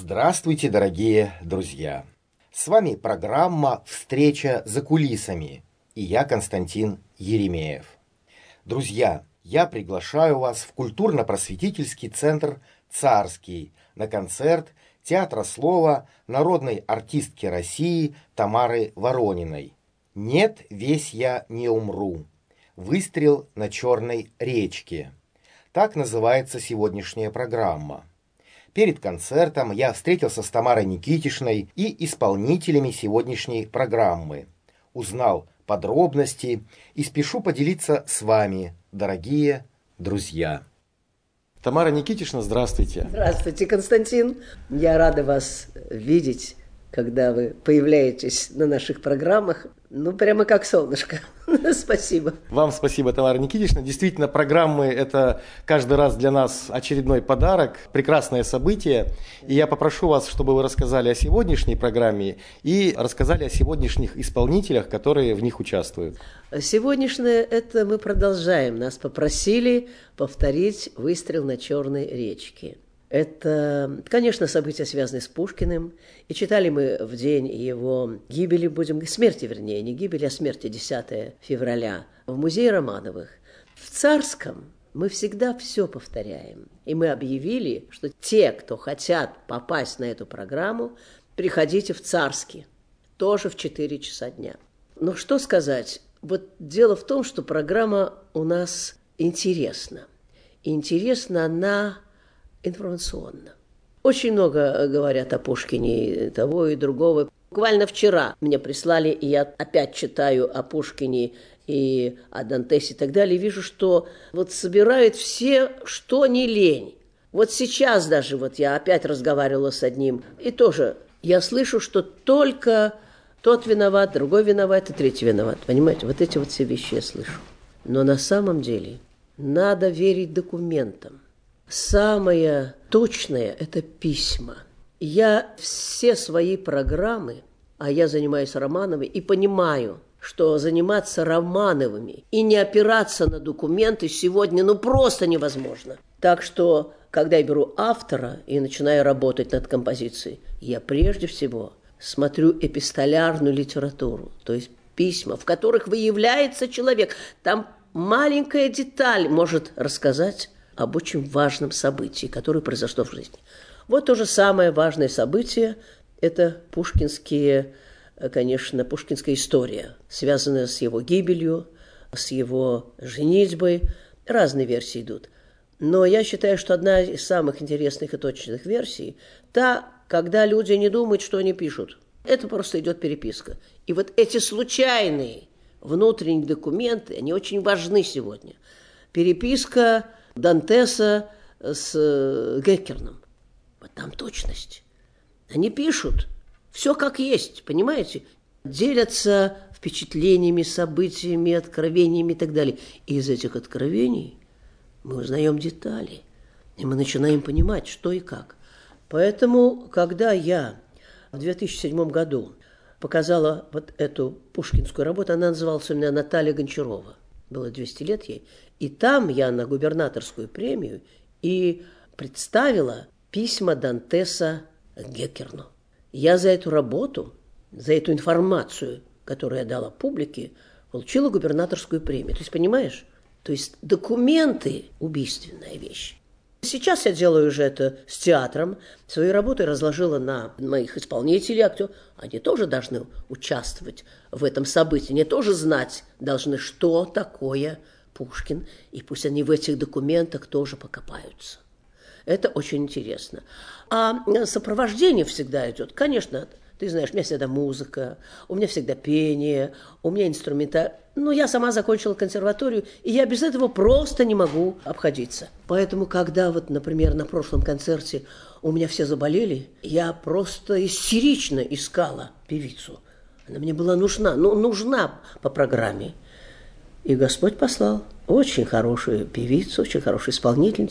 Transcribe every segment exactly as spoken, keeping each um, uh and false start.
Здравствуйте, дорогие друзья! С вами программа «Встреча за кулисами» и я, Константин Еремеев. Друзья, я приглашаю вас в культурно-просветительский центр «Царский» на концерт театра слова народной артистки России Тамары Ворониной. «Нет, весь я не умру. Выстрел на Черной речке». Так называется сегодняшняя программа. Перед концертом я встретился с Тамарой Никитишной и исполнителями сегодняшней программы. Узнал подробности и спешу поделиться с вами, дорогие друзья. Тамара Никитишна, здравствуйте. Здравствуйте, Константин. Я рада вас видеть, когда вы появляетесь на наших программах. Ну, прямо как солнышко. Спасибо. Вам спасибо, Тамара Никитишна. Действительно, программы – это каждый раз для нас очередной подарок, прекрасное событие. И я попрошу вас, чтобы вы рассказали о сегодняшней программе и рассказали о сегодняшних исполнителях, которые в них участвуют. Сегодняшнее – это мы продолжаем. Нас попросили повторить «Выстрел на Черной речке». Это, конечно, события, связанные с Пушкиным. И читали мы в день его гибели, будем смерти, вернее, не гибели, а смерти, десятого февраля, в музее Романовых. В Царском мы всегда все повторяем. И мы объявили, что те, кто хотят попасть на эту программу, приходите в Царский, тоже в четыре часа дня. Но что сказать? Вот дело в том, что программа у нас интересна. И интересна она информационно. Очень много говорят о Пушкине, того и другого. Буквально вчера мне прислали, и я опять читаю о Пушкине и о Дантесе и так далее, и вижу, что вот собирают все, что не лень. Вот сейчас даже вот я опять разговаривала с одним, и тоже я слышу, что только тот виноват, другой виноват, и третий виноват. Понимаете, вот эти вот все вещи я слышу. Но на самом деле надо верить документам. Самое точное – это письма. Я все свои программы, а я занимаюсь Романовой, и понимаю, что заниматься Романовыми и не опираться на документы сегодня ну просто невозможно. Так что, когда я беру автора и начинаю работать над композицией, я прежде всего смотрю эпистолярную литературу, то есть письма, в которых выявляется человек. Там маленькая деталь может рассказать об очень важном событии, которое произошло в жизни. Вот то же самое важное событие – это пушкинские, конечно, пушкинская история, связанная с его гибелью, с его женитьбой. Разные версии идут. Но я считаю, что одна из самых интересных и точных версий – та, когда люди не думают, что они пишут. Это просто идет переписка. И вот эти случайные внутренние документы, они очень важны сегодня. Переписка Дантеса с Геккерном. Вот там точность. Они пишут все как есть, понимаете? Делятся впечатлениями, событиями, откровениями и так далее. И из этих откровений мы узнаем детали. И мы начинаем понимать, что и как. Поэтому, когда я в две тысячи седьмом году показала вот эту пушкинскую работу, она называлась у меня «Наталья Гончарова». Было двести лет ей. И там я на губернаторскую премию и представила письма Дантеса Геккерну. Я за эту работу, за эту информацию, которую я дала публике, получила губернаторскую премию. То есть, понимаешь? То есть документы – убийственная вещь. Сейчас я делаю уже это с театром. Свои работы разложила на моих исполнителей, актеров. Они тоже должны участвовать в этом событии. Они тоже знать должны, что такое Пушкин. И пусть они в этих документах тоже покопаются. Это очень интересно. А сопровождение всегда идет. Конечно, ты знаешь, у меня всегда музыка, у меня всегда пение, у меня инструмента. Ну, я сама закончила консерваторию, и я без этого просто не могу обходиться. Поэтому, когда вот, например, на прошлом концерте у меня все заболели, я просто истерично искала певицу. Она мне была нужна, ну, нужна по программе. И Господь послал очень хорошую певицу, очень хорошую исполнительницу.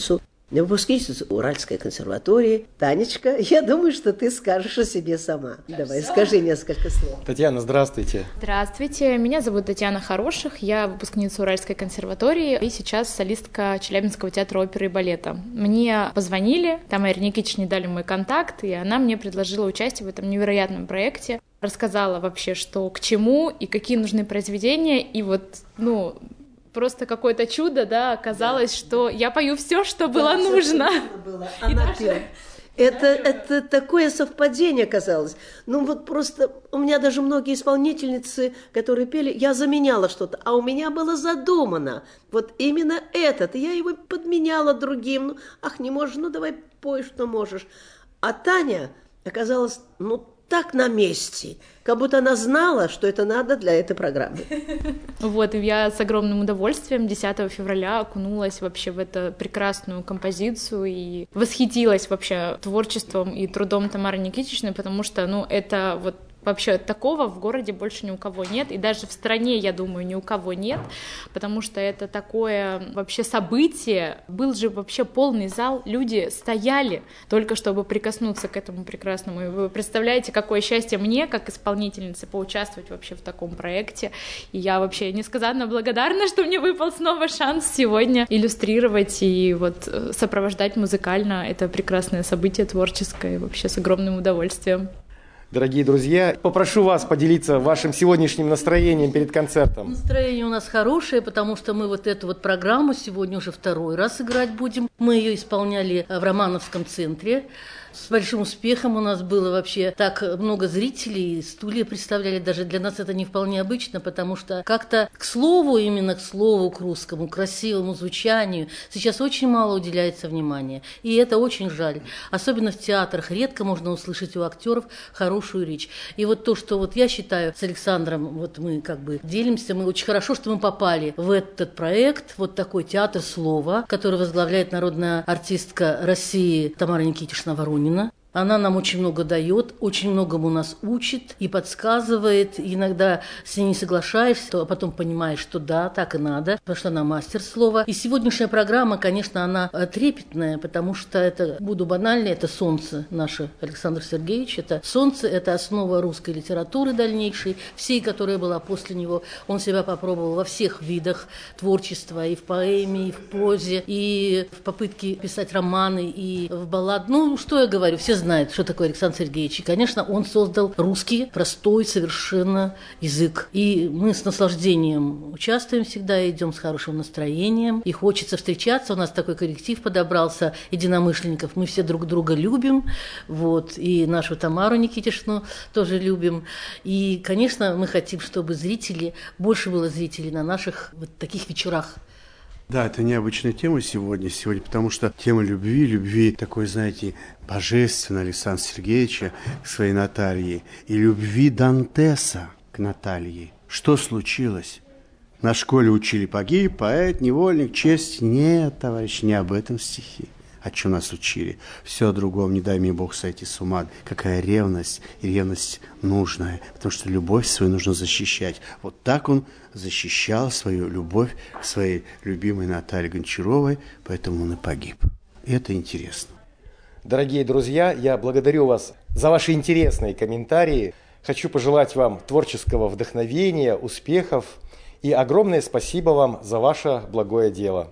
выпускница Уральской консерватории. Танечка, я думаю, что ты скажешь о себе сама. Давай, скажи несколько слов. Татьяна, здравствуйте. Здравствуйте, меня зовут Татьяна Хороших, я выпускница Уральской консерватории и сейчас солистка Челябинского театра оперы и балета. Мне позвонили, Тамаре Никитичне дали мой контакт, и она мне предложила участие в этом невероятном проекте. Рассказала вообще, что к чему и какие нужны произведения, и вот, ну... Просто какое-то чудо, да, оказалось, да, что да. я пою все, что да, было нужно. Было. Она даже... Это, это такое совпадение оказалось. Ну вот просто у меня даже многие исполнительницы, которые пели, я заменяла что-то, а у меня было задумано вот именно этот. И я его подменяла другим. Ну, ах, не можешь, ну давай пой, что можешь. А Таня оказалась, ну, так на месте, как будто она знала, что это надо для этой программы. Вот, и я с огромным удовольствием десятого февраля окунулась вообще в эту прекрасную композицию и восхитилась вообще творчеством и трудом Тамары Никитичны, потому что, ну, это вот вообще такого в городе больше ни у кого нет, и даже в стране, я думаю, ни у кого нет, потому что это такое вообще событие. Был же вообще полный зал, люди стояли только чтобы прикоснуться к этому прекрасному. И вы представляете, какое счастье мне, как исполнительнице, поучаствовать вообще в таком проекте. И я вообще несказанно благодарна, что мне выпал снова шанс сегодня иллюстрировать и вот сопровождать музыкально это прекрасное событие творческое, вообще с огромным удовольствием. Дорогие друзья, попрошу вас поделиться вашим сегодняшним настроением перед концертом. Настроение у нас хорошее, потому что мы вот эту вот программу сегодня уже второй раз играть будем. Мы ее исполняли в Романовском центре. С большим успехом у нас было вообще так много зрителей, стулья представляли, даже для нас это не вполне обычно, потому что как-то к слову, именно к слову, к русскому, красивому звучанию сейчас очень мало уделяется внимания, и это очень жаль. Особенно в театрах редко можно услышать у актеров хорошую речь. И вот то, что вот я считаю с Александром, вот мы как бы делимся, мы очень хорошо, что мы попали в этот проект, вот такой театр слова, который возглавляет народная артистка России Тамара Никитична Воронина. Она нам очень много дает, очень многому нас учит и подсказывает. И иногда с ней не соглашаешься, а потом понимаешь, что да, так и надо, потому что она мастер слова. И сегодняшняя программа, конечно, она трепетная, потому что это, буду банальной, это солнце наше, Александр Сергеевич. Это солнце, это основа русской литературы дальнейшей, всей, которая была после него. Он себя попробовал во всех видах творчества, и в поэме, и в прозе, и в попытке писать романы, и в баллад. Ну, что я говорю, все знают. знает, что такое Александр Сергеевич. И, конечно, он создал русский, простой совершенно язык. И мы с наслаждением участвуем всегда, идем с хорошим настроением. И хочется встречаться. У нас такой коллектив подобрался единомышленников. Мы все друг друга любим. Вот. И нашу Тамару Никитичну тоже любим. И, конечно, мы хотим, чтобы зрители, больше было зрителей на наших вот таких вечерах. Да, это необычная тема сегодня, сегодня, потому что тема любви, любви такой, знаете, божественной Александра Сергеевича к своей Наталье и любви Дантеса к Наталье. Что случилось? На школе учили погиб, поэт, невольник, честь. Нет, товарищ, не об этом стихи. О чем нас учили? Все о другом, не дай мне Бог сойти с ума. Какая ревность, и ревность нужная, потому что любовь свою нужно защищать. Вот так он защищал свою любовь к своей любимой Наталье Гончаровой, поэтому он и погиб. И это интересно. Дорогие друзья, я благодарю вас за ваши интересные комментарии. Хочу пожелать вам творческого вдохновения, успехов и огромное спасибо вам за ваше благое дело.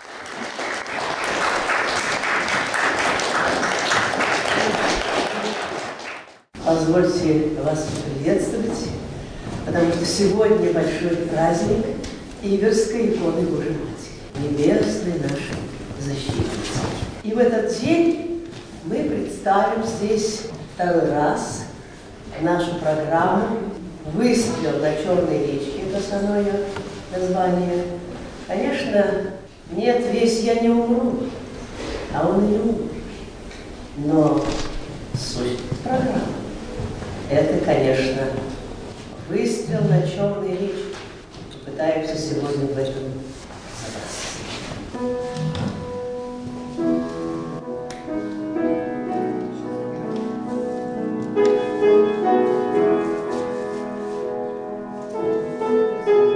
Позвольте вас приветствовать, потому что сегодня большой праздник Иверской иконы Божией Матери, небесной нашей защитницы. И в этот день мы представим здесь второй раз нашу программу «Выстрел на Черной речке», это основное ее название. Конечно, нет, весь я не умру, а он и не умер. Но суть программы — это, конечно, выстрел на Черной речке. Пытаемся сегодня в этом разобраться.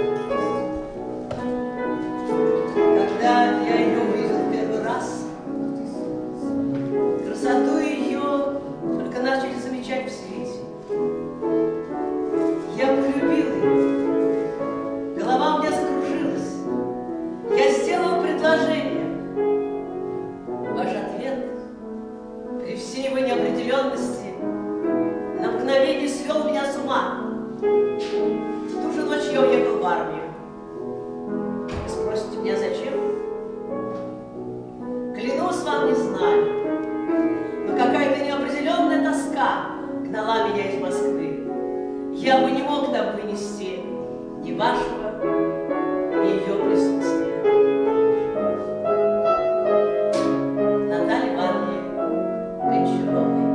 Когда я ее увидел первый раз, сама не знаю. Но какая-то неопределенная тоска гнала меня из Москвы. Я бы не мог там вынести ни вашего, ни ее присутствия. Наталья Ивановна Гончаровой.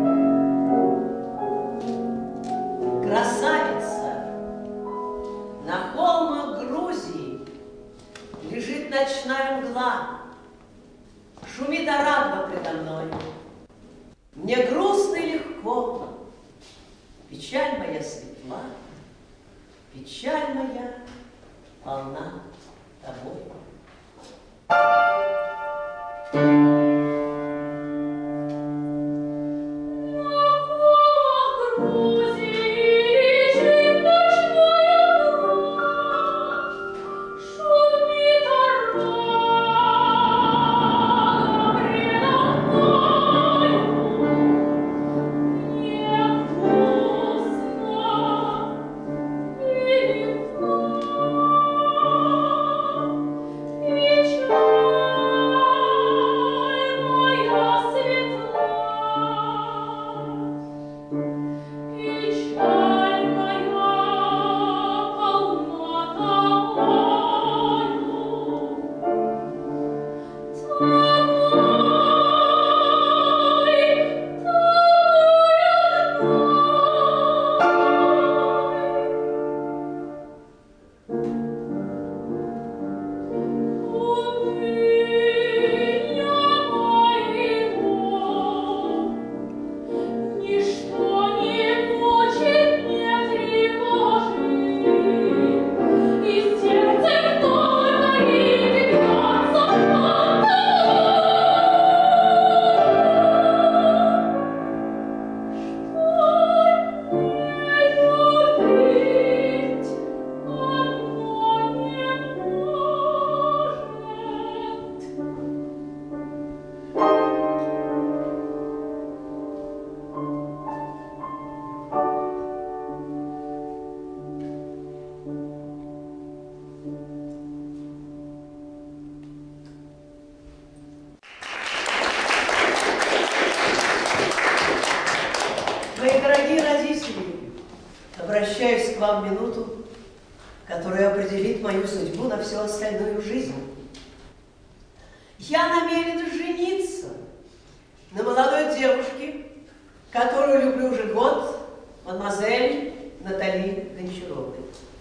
Красавица! На холмах Грузии лежит ночная мгла, шумит Арагва предо мной. Мне грустно и легко, печаль моя светла, печаль моя полна тобой. Мои дорогие родители, обращаюсь к вам в минуту, которая определит мою судьбу на всю остальную жизнь. Я намерена жениться на молодой девушке, которую люблю уже год, мадемуазель Натали Гончаровой.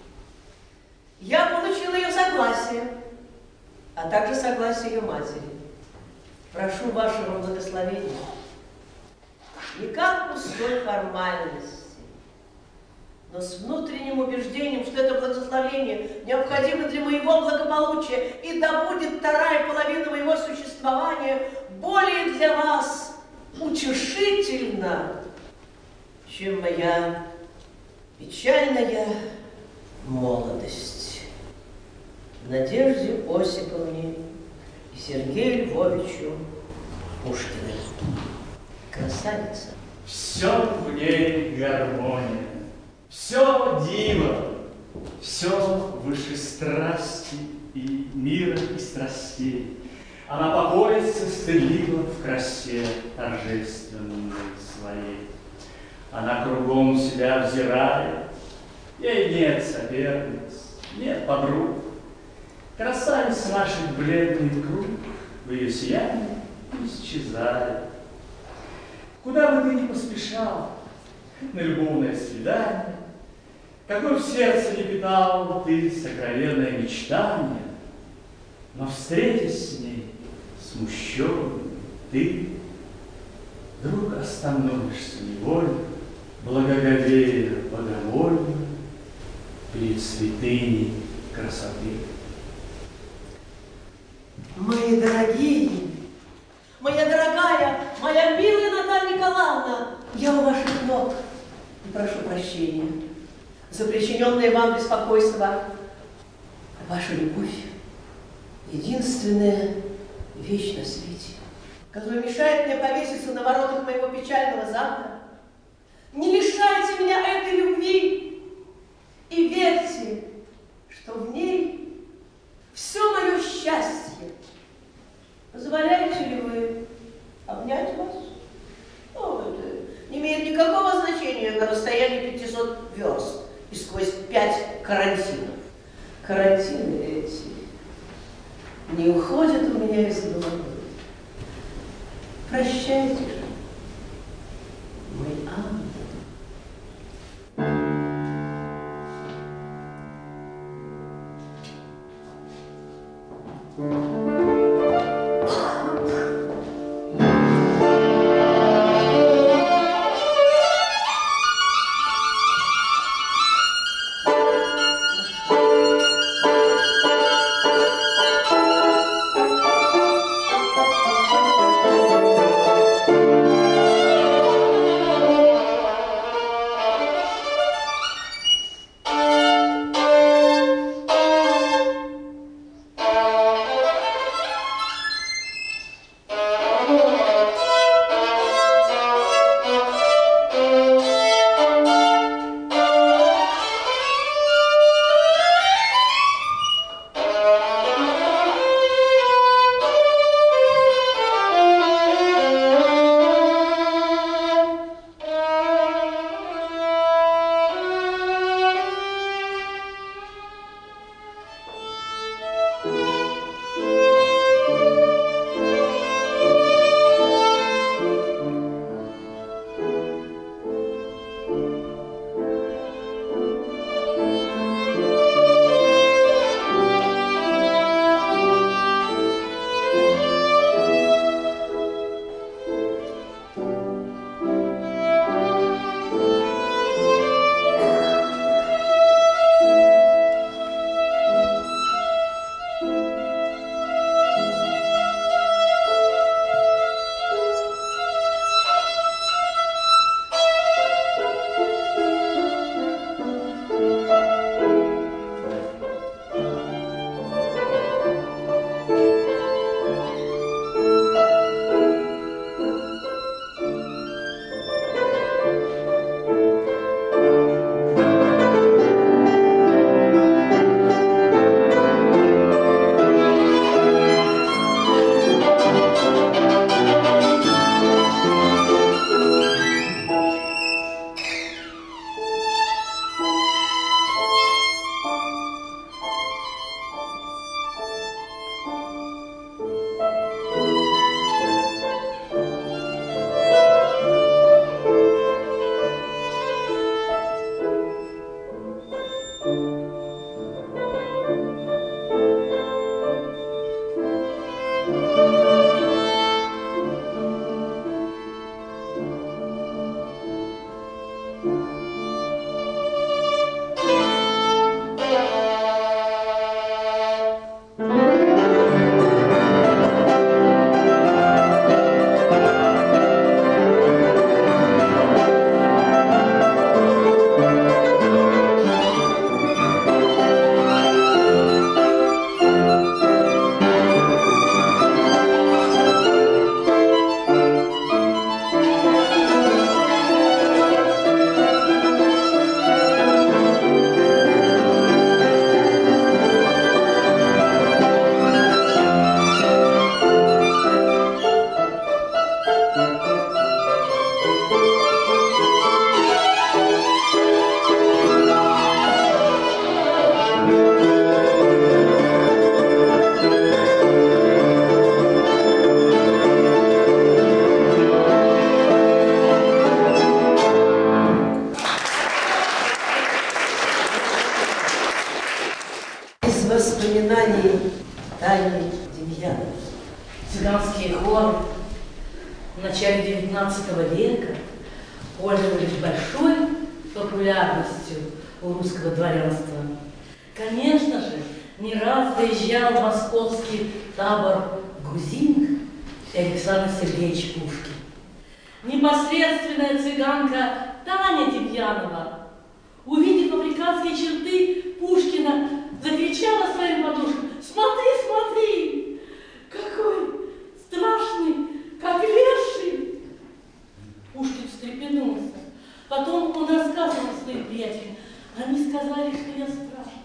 Я получила ее согласие, а также согласие ее матери. Прошу вашего благословения. Не как пустой формальности, но с внутренним убеждением, что это благословение необходимо для моего благополучия, и да будет вторая половина моего существования более для вас утешительна, чем моя печальная молодость. Надежде Осиповне и Сергею Львовичу Пушкиным. Красавица. Все в ней гармония, все диво, все выше страсти и мира и страстей. Она покоится стыдливо в красе торжественной своей. Она кругом себя взирает, ей нет соперниц, нет подруг. Красавица наших бледный круг в ее сиянии исчезает. Куда бы ты ни поспешал, на любовное свидание, какой в сердце не питал ты сокровенное мечтание, но встретясь с ней, смущенный, ты вдруг остановишься невольно, благоговея богомольно перед святыней красоты. Мои дорогие, моя дорогая, моя милая Наталья Николаевна, я у ваших ног и прошу прощения за причиненное вам беспокойство. Ваша любовь — единственная вещь на свете, которая мешает мне повеситься на воротах моего печального замка. Не лишайте меня этой любви и верьте, что в ней все мое счастье. Позволяете ли вы не уходит у меня из головы. Прощайте же, мой ангел. воспоминаний Тани Демьяновой. Цыганские хоры в начале девятнадцатого века пользовались большой популярностью у русского дворянства. Конечно же, не раз доезжал в московский табор грузин Александр Сергеевич Пушкин. Непосредственная цыганка Таня Демьянова, увидев африканские черты Пушкина, закричала своим подушкам: «Смотри, смотри, какой страшный, как леший!» Пушкин встрепенулся. Потом он рассказывал своим приятелям: «Они сказали, что я страшный.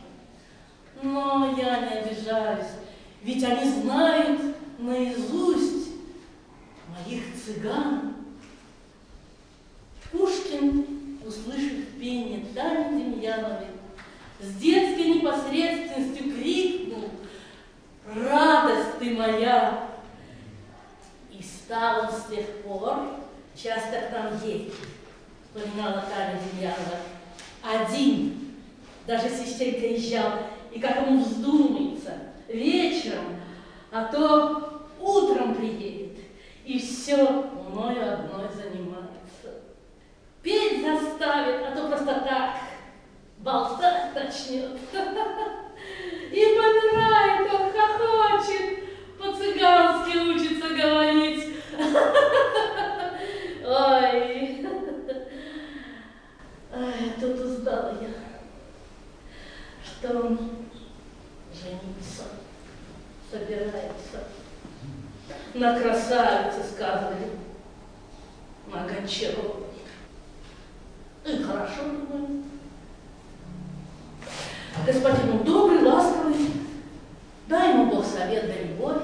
Но я не обижаюсь, ведь они знают наизусть моих цыган». Пушкин, услышав пение Тани Демьяновой, с детской непосредственностью крикнул: «Радость моя. И стал он с тех пор часто к нам ездить, вспоминала Таня Демьянова. Один, даже частенько езжал, и как ему вздумается, вечером, а то утром приедет, и все мною одной занимается. Петь заставит, а то просто так болтать начнет. И помирает он, хохочет, по-цыгански учится говорить. Ой, ой, тут узнала я, что он жениться собирается. На красавице, сказывали, на Гончаровой. И хорошо, думаю. Господин он добрый, ласковый, дай ему Бог совет да любовь.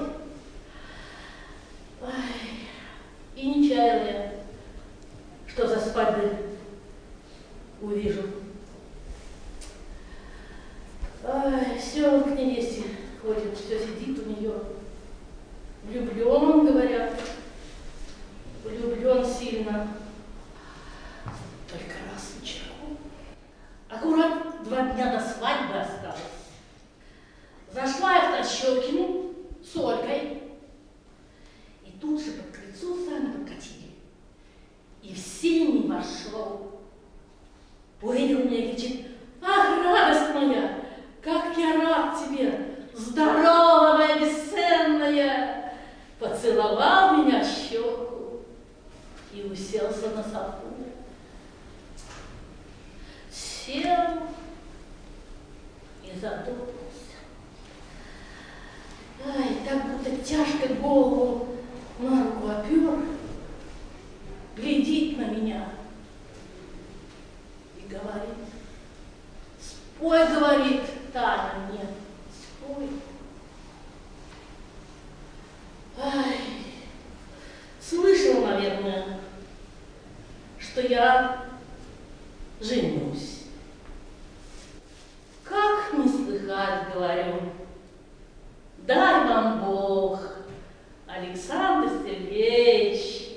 Ой, и не чаяла я, что за свадьбы увижу. Ой, все он к невесте ходит, все сидит у нее. Влюблен он, говорят, влюблен сильно. Только раз ничего. Аккурат два дня до свадьбы осталось. Зашла я в Тащекину с Олькой. И тут же под крыльцо сами подкатили. И в синий вошел. Увидел меня и кричит: ах, радость моя, как я рад тебе, здорова моя бесценная! Поцеловал меня в щеку и уселся на софу. Сел и задумался. Ай, так будто тяжко голову на руку опер, глядит на меня и говорит: спой, говорит, Таня мне, спой. Ай, слышал, наверное, что я женюсь. Как не слыхать, говорю. Дай вам Бог, Александр Сергеевич.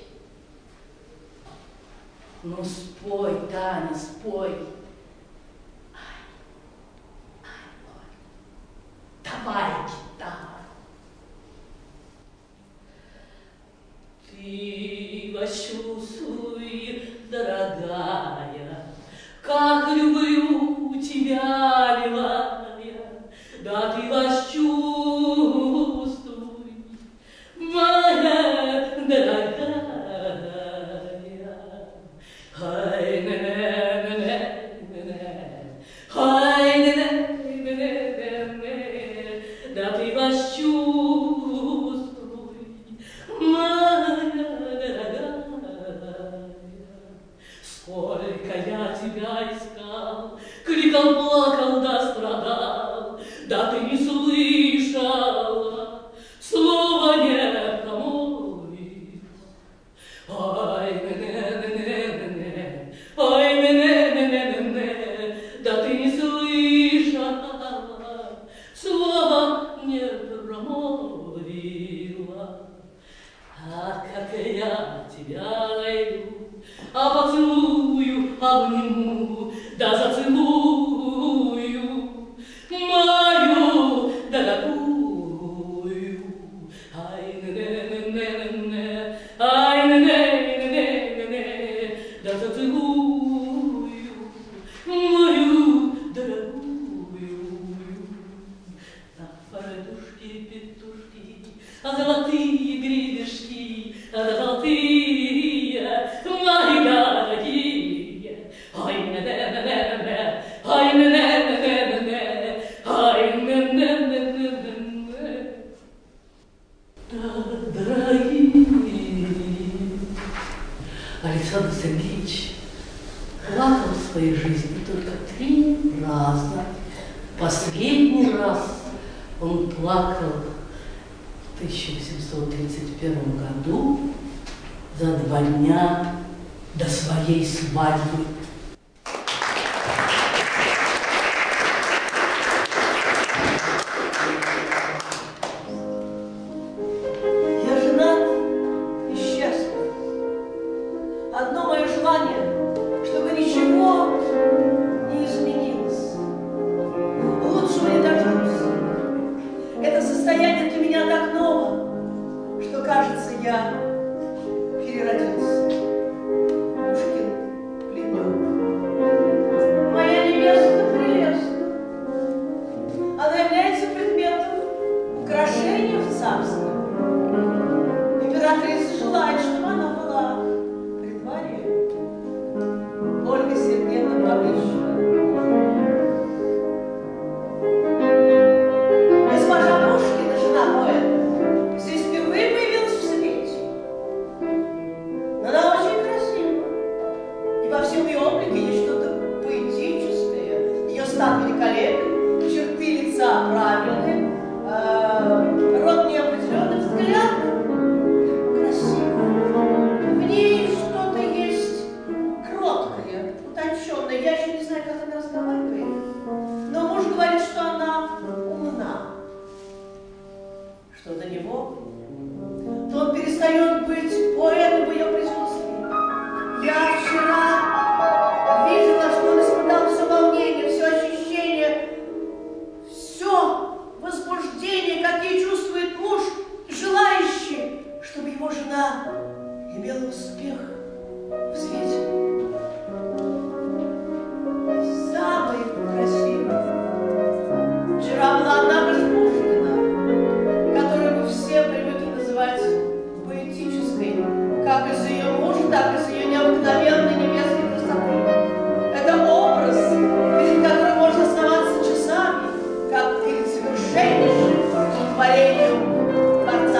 Ну, спой, Таня, спой. Ай, ай, давай гитару. Ты восчувствуй, дорогая, как люблю тебя, милая, да ты восчувствуй, моя дорогая. Ай, не-не-не-не-не, ай, не-не-не-не-не, да ты восчувствуй, моя дорогая. Сколько я тебя искал, криком плакал да страдал, да ты не слышала, слова не промолвила. Ай, не-не-не-не-не, ай, не-не-не-не-не, да ты не слышала, слова не промолвила. А как я тебя найду, а поцелую, обниму, да зацелую мою дорогую. Ай, не-не-не-не-не, ай, не-не-не-не-не, да зацелую мою дорогую. На фартушке петушки, а золотые гребешки, а золотые мои дорогие. Ай, не-не-не-не-не, ай, не-не-не-не-не, ай, не-не-не-не-не. Да, дорогие. Александр Сергеевич плакал в своей жизни только три раза. Последний раз он плакал в тысяча восемьсот тридцать первом году за два дня до своей свадьбы. кажется, я переродился. Пушкин пленен. Моя невеста прелестна. Она является предметом украшения в царстве. Императрица желает, чтобы она была при дворе. Ольга Сергеевна Павлищева. Госпожа Пушкина, жена поэта, здесь впервые появилась в свете. Но она очень красива. И во всем ее облике есть что-то поэтическое. Ее стан великолепен, черты лица правильные, э, рот неопределенный, взгляд красивый. В ней что-то есть кроткое, утонченное. Я еще не знаю, как она разговаривает. Но муж говорит, что она умна. Что до него, то он перестает быть поэтом в ее присутствии. Я вчера видела, что он испытал все волнение, все ощущение, все возбуждение, какие чувствует муж, желающий, чтобы его жена имела успех в свете. Самый красивый. Вчера была одна же Пушкина, которую мы все привыкли называть поэтической, как из-за ее мужа, так и из-за ее необыкновенной небесной красоты. Это образ, перед которым можно оставаться часами, как перед совершеннейшим творением Творца.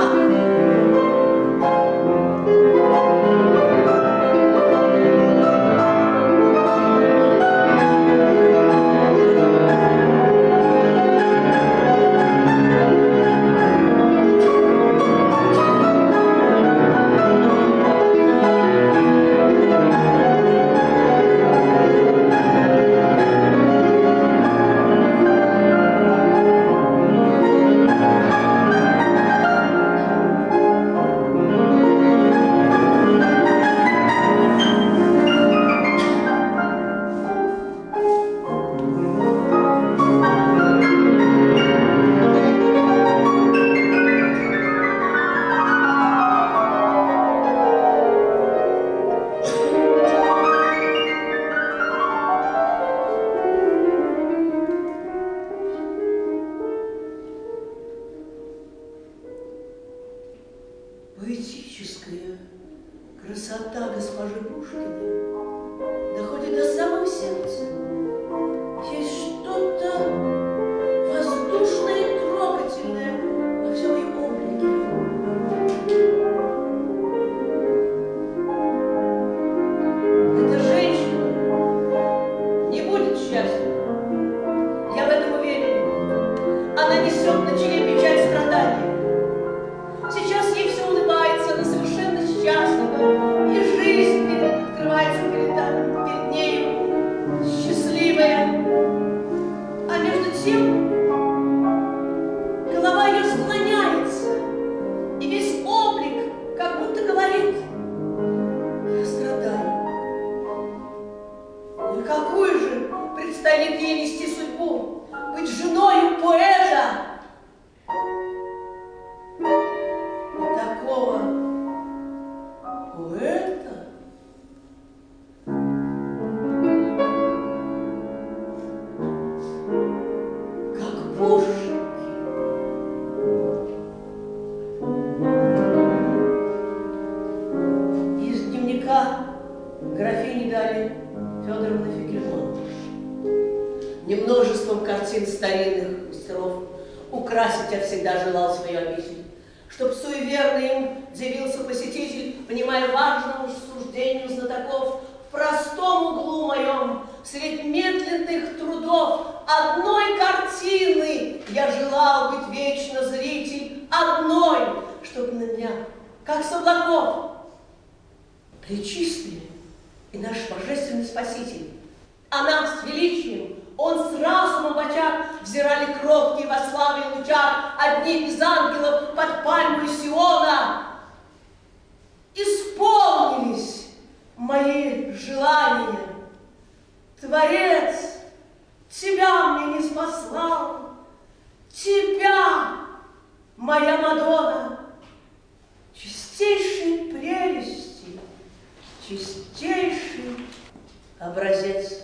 Поэтическая красота госпожи Пушкиной доходит до самого сердца. Есть что-то воздушное и трогательное во всем ее облике. Эта женщина не будет счастлива. Я в этом уверена. Она несет на челе печать страданий. Сейчас ей все улыбается, она совершенно счастлива, и жизнь перед, открывается перед, перед нею, счастливая. А между тем голова ее склоняется, и весь облик как будто говорит: я страдаю. Ну и какую же предстоит ей нести судьбу? Быть женою поэта? Такого поэта? Как Пушкин. Из дневника графини Дарьи Федоровны Фигельман. Немножеством картин старинных мастеров украсить я всегда желал свою обитель, чтоб суеверный им дивился посетитель, внимая важному суждению знатоков, в простом углу моем, средь медленных трудов, одной картины я желал быть вечно зритель, одной, чтоб на меня, как с облаков, пречистый и наш божественный Спаситель, а нам с величием, он с разумом в очах взирали кроткие во славе лучах одни из ангелов под пальмой Сиона. Исполнились мои желания. Творец, тебя мне не спаслал, тебя, моя Мадонна, образец.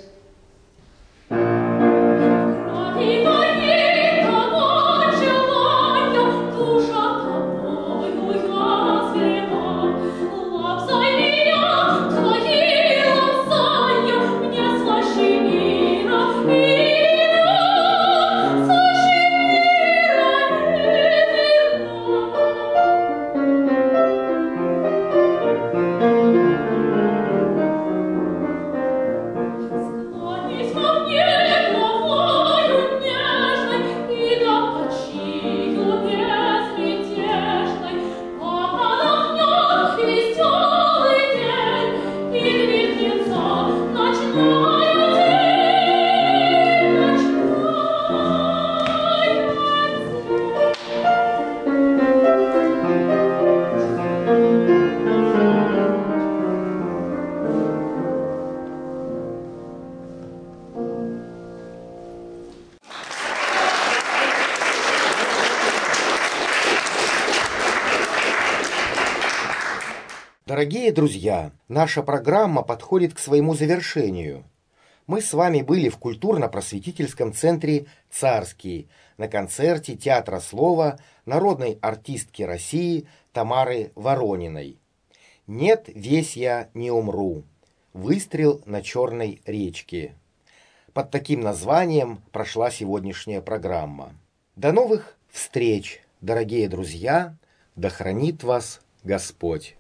Дорогие друзья, наша программа подходит к своему завершению. Мы с вами были в культурно-просветительском центре «Царский» на концерте Театра слова народной артистки России Тамары Ворониной. «Нет, весь я не умру. Выстрел на Черной речке». Под таким названием прошла сегодняшняя программа. До новых встреч, дорогие друзья! Да хранит вас Господь!